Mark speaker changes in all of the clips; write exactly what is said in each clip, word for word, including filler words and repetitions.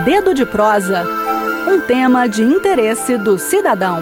Speaker 1: Dedo de Prosa, um tema de interesse do cidadão.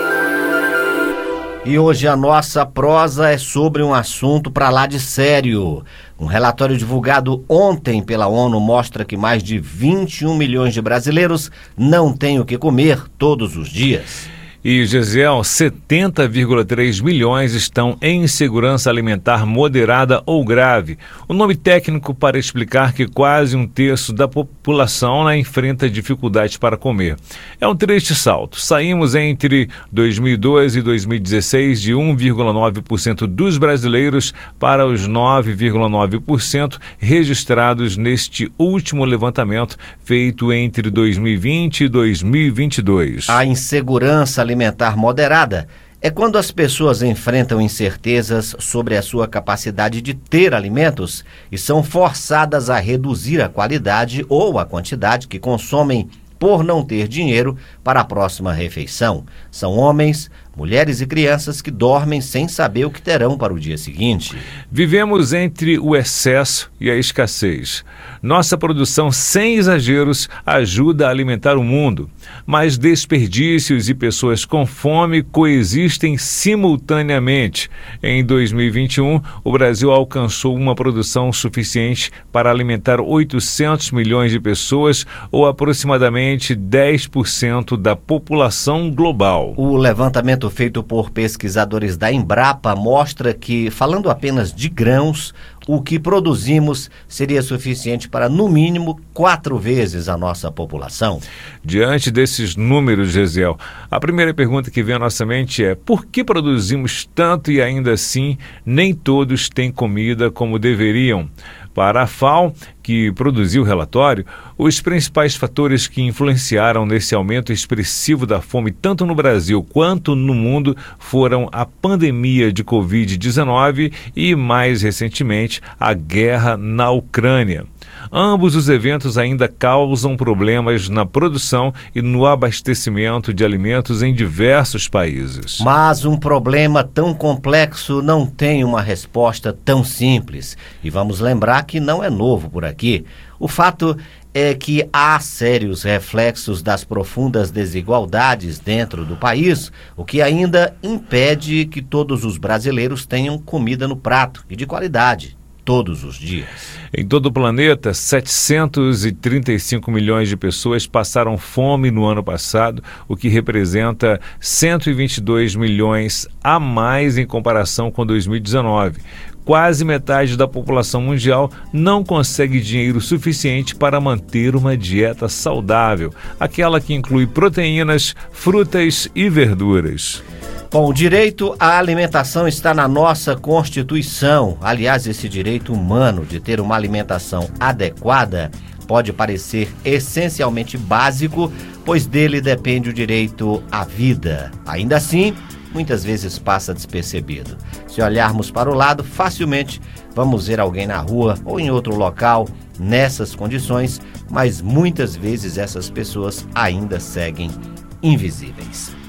Speaker 2: E hoje a nossa prosa é sobre um assunto para lá de sério. Um relatório divulgado ontem pela ONU mostra que mais de vinte e um milhões de brasileiros não têm o que comer todos os dias.
Speaker 3: E, Gesiel, setenta vírgula três milhões estão em insegurança alimentar moderada ou grave. O nome técnico para explicar que quase um terço da população né, enfrenta dificuldades para comer. É um triste salto. Saímos entre dois mil e doze e dois mil e dezesseis de um vírgula nove por cento dos brasileiros para os nove vírgula nove por cento registrados neste último levantamento feito entre dois mil e vinte e dois mil e vinte e dois.
Speaker 2: A insegurança alimentar alimentar moderada é quando as pessoas enfrentam incertezas sobre a sua capacidade de ter alimentos e são forçadas a reduzir a qualidade ou a quantidade que consomem por não ter dinheiro para a próxima refeição. São homens, mulheres e crianças que dormem sem saber o que terão para o dia seguinte.
Speaker 3: Vivemos entre o excesso e a escassez. Nossa produção, sem exageros, ajuda a alimentar o mundo, mas desperdícios e pessoas com fome coexistem simultaneamente. Em dois mil e vinte e um, o Brasil alcançou uma produção suficiente para alimentar oitocentos milhões de pessoas, ou aproximadamente dez por cento da população global.
Speaker 2: O levantamento feito por pesquisadores da Embrapa mostra que, falando apenas de grãos, o que produzimos seria suficiente para, no mínimo, quatro vezes a nossa população.
Speaker 3: Diante desses números, Gesiel, a primeira pergunta que vem à nossa mente é: por que produzimos tanto e ainda assim nem todos têm comida como deveriam? Para a FAO, que produziu o relatório, os principais fatores que influenciaram nesse aumento expressivo da fome, tanto no Brasil quanto no mundo, foram a pandemia de covid dezenove e, mais recentemente, a guerra na Ucrânia. Ambos os eventos ainda causam problemas na produção e no abastecimento de alimentos em diversos países.
Speaker 2: Mas um problema tão complexo não tem uma resposta tão simples. E vamos lembrar que não é novo por aqui. O fato é que há sérios reflexos das profundas desigualdades dentro do país, o que ainda impede que todos os brasileiros tenham comida no prato e de qualidade todos os dias.
Speaker 3: Em todo o planeta, setecentos e trinta e cinco milhões de pessoas passaram fome no ano passado, o que representa cento e vinte e dois milhões a mais em comparação com dois mil e dezenove. Quase metade da população mundial não consegue dinheiro suficiente para manter uma dieta saudável, aquela que inclui proteínas, frutas e verduras.
Speaker 2: Bom, o direito à alimentação está na nossa Constituição. Aliás, esse direito humano de ter uma alimentação adequada pode parecer essencialmente básico, pois dele depende o direito à vida. Ainda assim, muitas vezes passa despercebido. Se olharmos para o lado, facilmente vamos ver alguém na rua ou em outro local nessas condições, mas muitas vezes essas pessoas ainda seguem invisíveis.